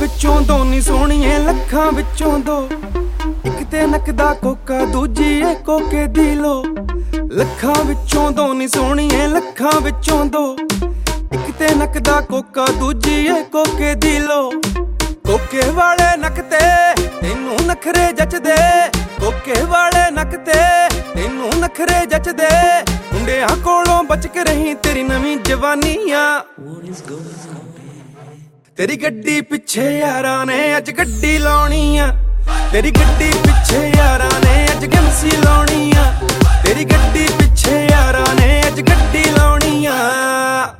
ਵਿੱਚੋਂ ਦੋ ਨੀ ਸੋਹਣੀਏ ਲੱਖਾਂ ਵਿੱਚੋਂ ਦੋ। ਇੱਕ ਤੇ ਨੱਕਦਾ ਕੋਕਾ ਦੂਜੀ ਏ ਕੋਕੇ ਦੀ ਲੋ। ਲੱਖਾਂ ਵਿੱਚੋਂ ਦੋ ਨੀ ਸੋਹਣੀਏ ਲੱਖਾਂ ਵਿੱਚੋਂ ਦੋ। ਇੱਕ ਤੇ ਨੱਕਦਾ ਕੋਕਾ ਦੂਜੀ ਏ ਕੋਕੇ ਦੀ ਲੋ। ਕੋਕੇ ਵਾਲੇ ਨੱਕ ਤੇ ਤੈਨੂੰ ਨਖਰੇ ਜੱਚਦੇ। ਕੋਕੇ ਵਾਲੇ ਨੱਕ ਤੇ ਤੈਨੂੰ ਨਖਰੇ ਜੱਚਦੇ। ਮੁੰਡਿਆਂ ਕੋਲੋਂ ਬਚ ਕੇ ਰਹੀ ਤੇਰੀ ਨਵੀਂ ਜਵਾਨੀ ਆ। तेरी गड्डी पिछे यारा ने अज गड्डी लाउणी आ। तेरी गड्डी पिछे यारा ने अज गमसी लाउणी आ। तेरी गड्डी पिछे यारा ने अज गड्डी लाउणी आ।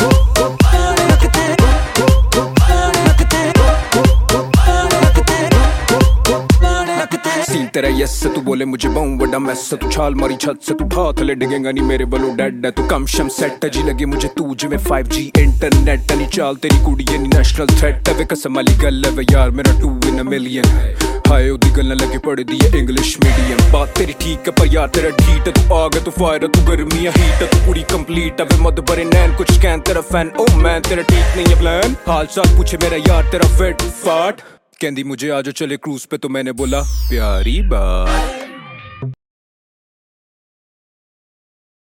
सीन तेरा यस से तू बोले मुझे बहु बड़ा मैस से। तू छाल मारी छत से तू ठा थले डिगेगा नहीं मेरे बलो डेड है। तू कम शम सेट जी लगे मुझे तू जिवें 5G इंटरनेट नहीं चाल तेरी कुड़ी नहीं नेशनल थ्रेट है। वे कसम वाली गल है वे यार मेरा 2 in a million। हाय ओदी गल ना लगे पढ़ दी है इंग्लिश मीडियम। बात तेरी ठीक है पर यार तेरा ढीट है। तू आ गया तू फायर तू गर्मी है हीट है। तू पूरी कंप्लीट है वे मद बरे नैन कुछ स्कैन तेरा फैन। ओ मैन तेरा ठीक नहीं है प्लान। हाल चाल पूछे मेरा यार तेरा फिट फाट। कहती मुझे आजो चले क्रूज पे तो मैंने बोला प्यारी बात।